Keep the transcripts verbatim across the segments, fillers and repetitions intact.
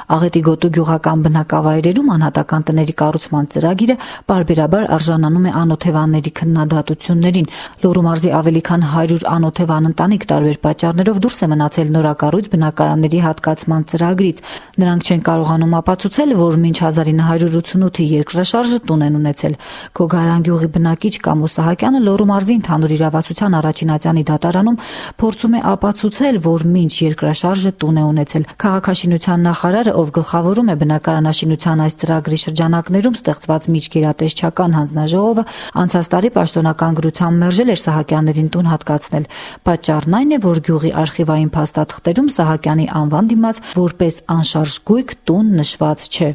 Աղետի գոտու գյուղական բնակավայրերում անհատական տների կառուցման ծրագիրը պարբերաբար արժանանում է անօթևանների քննադատություններին։ Լոռու մարզի ավելի քան հարյուր անօթևան ընտանիք տարբեր պատճառներով դուրս է մնացել նորակառույց բնակարանների հատկացման ծրագրից։ Նրանք չեն կարողանում ապացուցել, որ մինչ հազար ինը հարյուր ութսունութի երկրաշարժը տուն են ունեցել։ Քոգարան գյուղի բնակիչ Կամո Սահակյանը Լոռու մարզի ընդհանուր իրավասության առաջին ատյանի դատարանում փորձում է ապացուցել, որ մինչ երկրաշարժը տուն է ունեցել։ Քաղաքաշինության նախարարը, ով գլխավորում է բնակարանաշինության այս ծրագրի շրջանակներում ստեղծված միջգերատեսչական հանձնաժողովը, անցած տարի պաշտոնական գրությամբ մերժել էր Սահակյաններին տուն հատկացնել։ Պատճառն այն է, որ գյուղի արխիվային փաստաթղթերում Սահակյանի անվան դիմաց որպես անշարժ գույք տուն նշված չէ։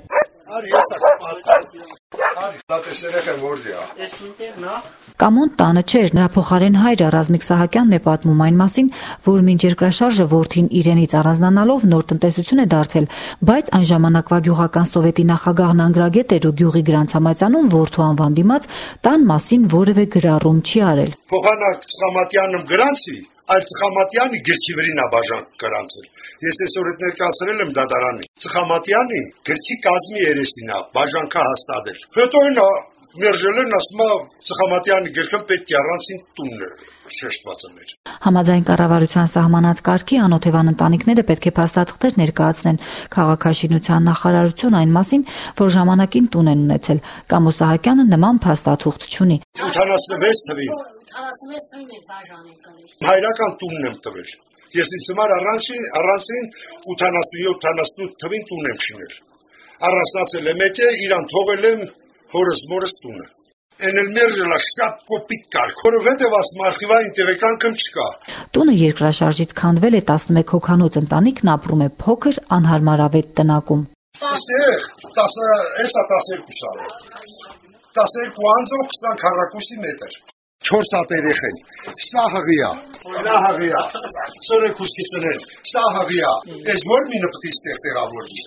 Կամոն տանը չէր, նրա փոխարեն հայրը Ռազմիկ Սահակյանն է պատմում այն մասին, որ մինչ երկրաշարժը որդին իրենից առանձնանալով նոր տնտեսություն է դարձել, բայց այն ժամանակվա գյուղական սովետի նախագահն անգրագետ էր ու գյուղի գրանցամայցանում որդու անվան դիմաց տան մասին որևէ գրառում չի արել։ Փոխանակ Ծխամատյանն գրանցի, այլ Ծխամատյանի գրչի վրին աբաժան գրանցել։ Ես այսօր այդ ներկայացրել եմ դատարանի։ Ծխամատյանի գրչի կազմի երեսին է բաժանքա հաստատել։ Հետո նա մերժել են, ասում է Ծխամատյանի գրքն պետք է առանցին տունն է շեշտվածներ։ Համաձայն կառավարության սահմանած կարգի անօթևան ընտանիքները պետք է փաստաթղթեր ներկայացնեն քաղաքաշինության նախարարություն այն մասին, որ ժամանակին տուն են ունեցել։ Կամո Սահակյանը նման փաստաթուղթ չունի։ ութանասունվեց թվին։ ութանասունվեց թվին է բաժան են կրել։ Հայրական տունն եմ տվել։ Ես ինձ համար առանցին առանցին ութանասունյոթ ութանասունութ թվին տուն եմ շինել։ Առանցնացել եմ էջը, իրան թողել եմ հորս մորս տունը։ Էնել մերժելա շատ կոպիտ կարգ, որովհետև ասում արխիվային տեղեկանքն չկա։ Տունը երկրաշարժից քանդվել է տասնմեկ հոգանոց ընտանիքն ապրում է փոքր անհարմարավետ տնակում։ Այստեղ հեսա տասներկու սալը, տասներկու անձով քսան քառակուսի մետր, չորս հատ երեխեն, սա հղիա, նա հղիա, սորեքուսկի ծնել, սա հղիա, ես որ մինը պտի ստեղ տեղավորվի։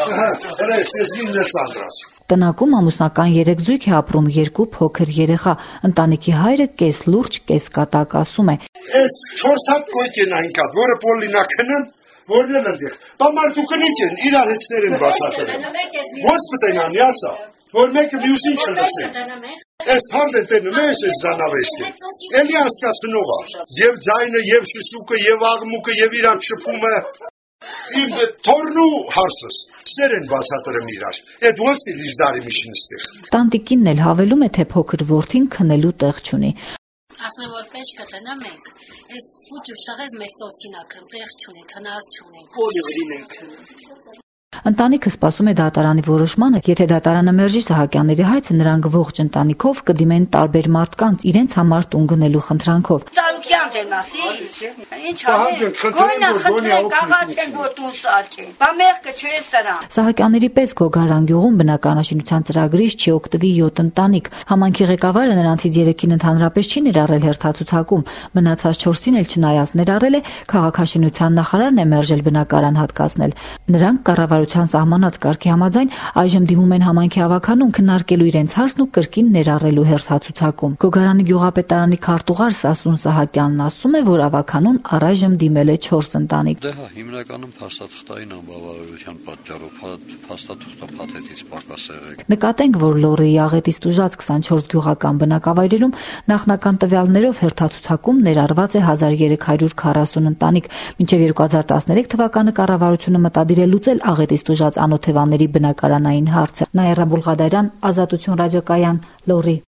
Հրես, ես մինն էլ ծանդրած։ Տնակում ամուսնական երեք զույգ է ապրում, երկու փոքր երեխա։ Ընտանիքի հայրը կես լուրջ, կես կատակ ասում է. Այս չորս հատ կոյք են այն կատ, որը պոլինաքն եմ, որն էլ ընդեղ։ Բա մարդու կնիչ են, իրար հետ սեր են բացատրել։ Ոնց պտենանի ասա, որ մեկը մյուսին չլսեն։ Այս փարդ են տենում ես այս զանավեստին։ Էլի անցկացնող է։ Եվ ձայնը, եւ շշուկը, եւ աղմուկը, եւ իրան շփումը։ Իմ թորնու հարսս սեր են բացատրում իրար։ Այդ ոնց է լիզդարի միշին ստեղ։ Տանտիկինն էլ հավելում է, թե փոքր որդին քնելու տեղ չունի։ Ասում եմ, որ պետք կտնա մենք։ Այս փուճը շղես մեծ ծոցինակն տեղ չունենք, հնար չունենք։ Բոլորին ենք։ Ընտանիքը սպասում է դատարանի որոշմանը, եթե դատարանը մերժի Սահակյանների հայցը, նրանք ողջ ընտանիքով կդիմեն տարբեր մարդկանց իրենց համար տուն գնելու խնդրանքով։ Ծառուկյան դեմ ասի։ Ինչ արել։ Գոնա խնդրեն կաղացեն գոտուն սարճեն։ Բա մեղքը չէ սրա։ Սահակյանների պես Քոգարան գյուղում բնակարանաշինության ծրագրից չի օգտվի յոթ ընտանիք։ Համայնքի ղեկավարը նրանցից երեքին ընդհանրապես չի ներառել հերթացուցակում, մնացած չորսին էլ չնայած ներառել է, քաղաքաշինության նախարարն է մերժել բնակարան հատկացնել։ Նրանք կառավարության սահմանած կարգի համաձայն այժմ դիմում են համայնքի ավականուն քննարկելու իրենց հարցն ու կրկին ներառելու հերթացուցակում։ Քոգարանի գյուղապետարանի քարտուղար Սասուն Սահակյանն ասում է, որ ավականուն առայժմ դիմել է չորս ընտանիք։ Դե հա, հիմնականում փաստաթղթային անբավարարության պատճառով փաստաթղթը փաթեթից պակաս եղել։ Նկատենք, որ Լոռիի աղետից տուժած քսանչորս գյուղական բնակավայրերում նախնական տվյալներով հերթացուցակում ներառված է հազար երեք հարյուր քառասուն ընտանիք, մինչև երկու հազար տասներեք թվականը կառավարությունը մտադիր է լուծել աղետից տուժած անօթևանների բնակարանային հարցը։ Նաիրա Բուլղադարյան, Ազատություն ռադիոկայան, Լոռի։